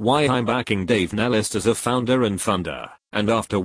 Why I'm backing Dave Nellist as a founder and funder. And after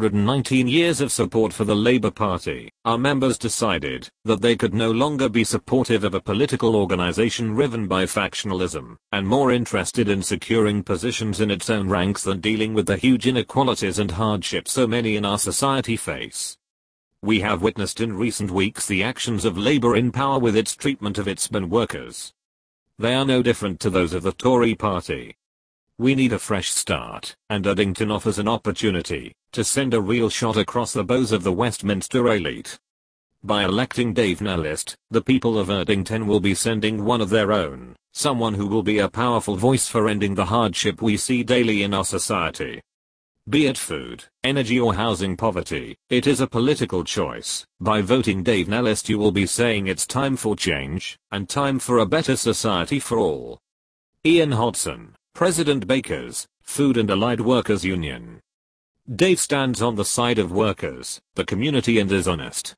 119 years of support for the Labour Party, our members decided that they could no longer be supportive of a political organisation riven by factionalism, and more interested in securing positions in its own ranks than dealing with the huge inequalities and hardships so many in our society face. We have witnessed in recent weeks the actions of Labour in power with its treatment of its men workers. They are no different to those of the Tory party. We need a fresh start, and Erdington offers an opportunity to send a real shot across the bows of the Westminster elite. By electing Dave Nellist, the people of Erdington will be sending one of their own, someone who will be a powerful voice for ending the hardship we see daily in our society. Be it food, energy or housing poverty, it is a political choice. By voting Dave Nellist you will be saying it's time for change, and time for a better society for all. Ian Hodson, President Bakers, Food and Allied Workers Union. Dave stands on the side of workers, the community, and is honest.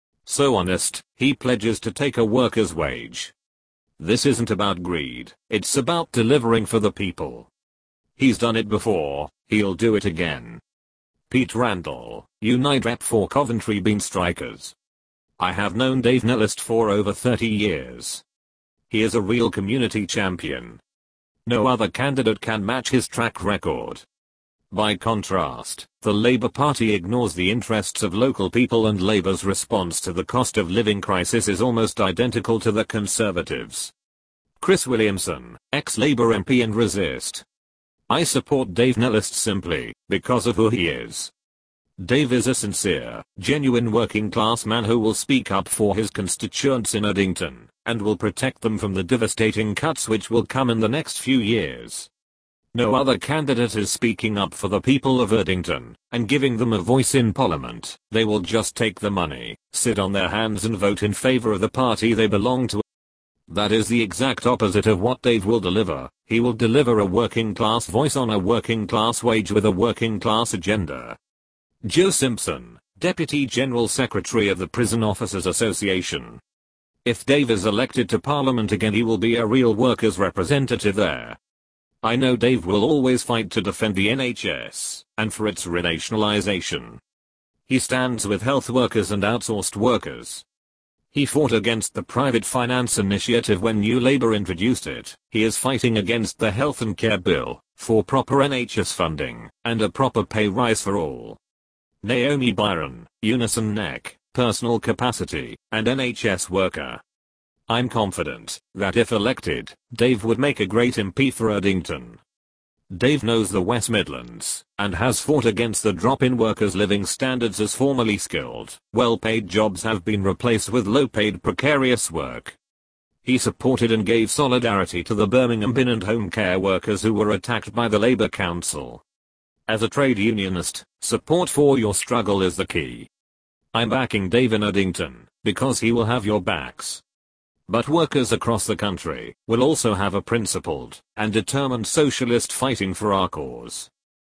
So honest, he pledges to take a worker's wage. This isn't about greed, it's about delivering for the people. He's done it before, he'll do it again. Pete Randall, Unite Rep for Coventry Bean Strikers. I have known Dave Nellist for over 30 years. He is a real community champion. No other candidate can match his track record. By contrast, the Labour Party ignores the interests of local people, and Labour's response to the cost of living crisis is almost identical to the Conservatives. Chris Williamson, ex-Labour MP and Resist. I support Dave Nellist simply because of who he is. Dave is a sincere, genuine working class man who will speak up for his constituents in Erdington, and will protect them from the devastating cuts which will come in the next few years. No other candidate is speaking up for the people of Erdington, and giving them a voice in Parliament. They will just take the money, sit on their hands and vote in favour of the party they belong to. That is the exact opposite of what Dave will deliver. He will deliver a working class voice on a working class wage with a working class agenda. Joe Simpson, Deputy General Secretary of the Prison Officers Association. If Dave is elected to Parliament again, he will be a real workers' representative there. I know Dave will always fight to defend the NHS, and for its renationalisation. He stands with health workers and outsourced workers. He fought against the private finance initiative when New Labour introduced it. He is fighting against the Health and Care Bill, for proper NHS funding, and a proper pay rise for all. Naomi Byron, Unison Neck, Personal Capacity, and NHS Worker. I'm confident that if elected, Dave would make a great MP for Erdington. Dave knows the West Midlands, and has fought against the drop in workers' living standards as formerly skilled, well-paid jobs have been replaced with low-paid precarious work. He supported and gave solidarity to the Birmingham bin and home care workers who were attacked by the Labour Council. As a trade unionist, support for your struggle is the key. I'm backing Dave in Erdington, because he will have your backs. But workers across the country will also have a principled and determined socialist fighting for our cause.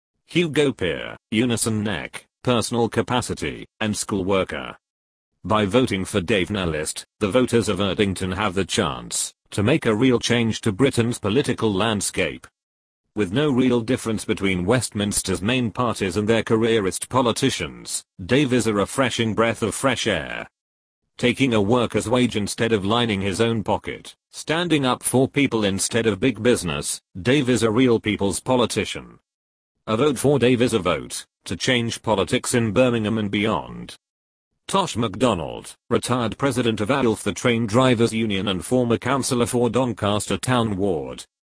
Hugo Peer, Unison Neck, Personal Capacity, and School Worker. By voting for Dave Nellist, the voters of Erdington have the chance to make a real change to Britain's political landscape. With no real difference between Westminster's main parties and their careerist politicians, Dave is a refreshing breath of fresh air. Taking a worker's wage instead of lining his own pocket, standing up for people instead of big business, Dave is a real people's politician. A vote for Dave is a vote to change politics in Birmingham and beyond. Tosh MacDonald, retired president of ALF the Train Drivers Union and former councillor for Doncaster Town Ward,